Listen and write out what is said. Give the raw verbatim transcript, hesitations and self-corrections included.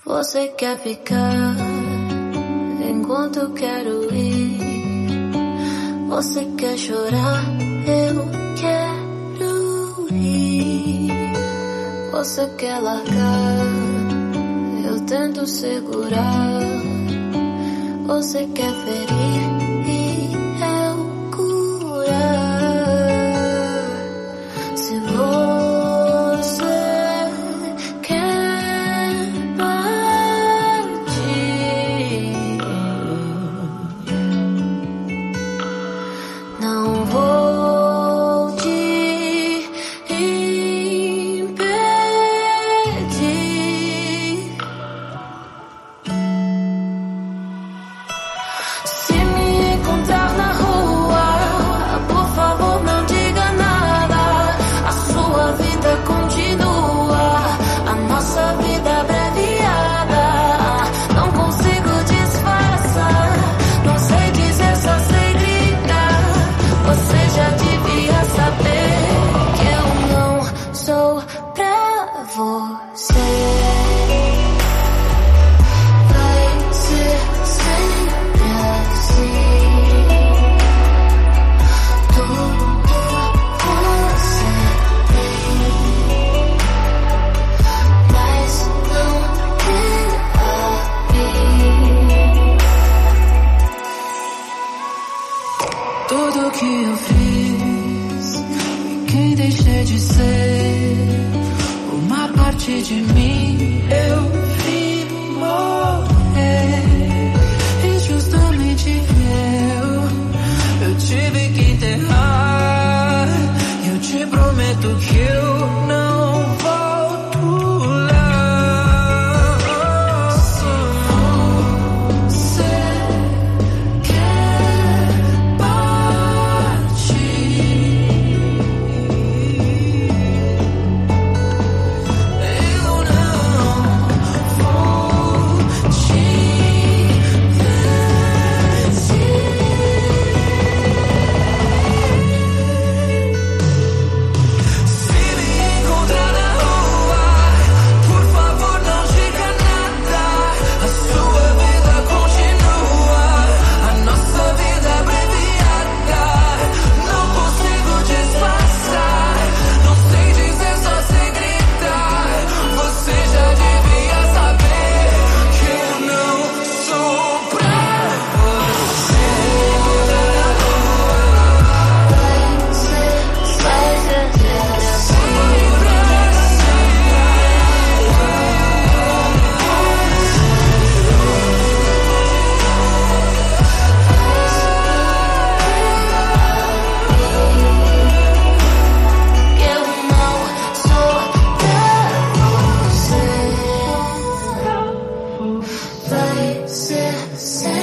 Você quer ficar enquanto eu quero ir. Você quer chorar, eu quero rir. Você quer largar, eu tento segurar. Você quer ferir e eu curar. Se você quer partir, não vou te impedir. Se me encontrar na rua, por favor não diga nada. A sua vida continua, a nossa vida abreviada. Não consigo disfarçar, não sei dizer, só sei gritar. Você já devia saber que eu não sou pra você. Vai ser sempre assim. Tudo você tem, mas não tem a mim. Tudo que eu fiz e quem deixei de ser, uma parte de mim eu vi morrer. E justamente eu, eu tive que enterrar. Eu te prometo que eu não volto lá. Se você quer partir, eu não vou te Se me encontrar na rua, por favor não diga nada. A sua vida continua, a nossa vida abreviada. Não consigo disfarçar, não sei dizer, só sei gritar. Você já devia saber que eu não sou pra você. Vai ser sempre assim. Eu não sou pra você. Vai ser sempre